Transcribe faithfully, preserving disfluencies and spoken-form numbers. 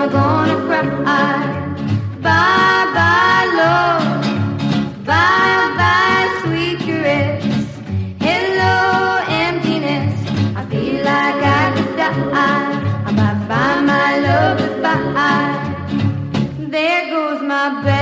I gonna cry? Bye bye love, bye bye sweet caress. Hello emptiness, I feel like I could die. Bye bye my love, goodbye. There goes my bed.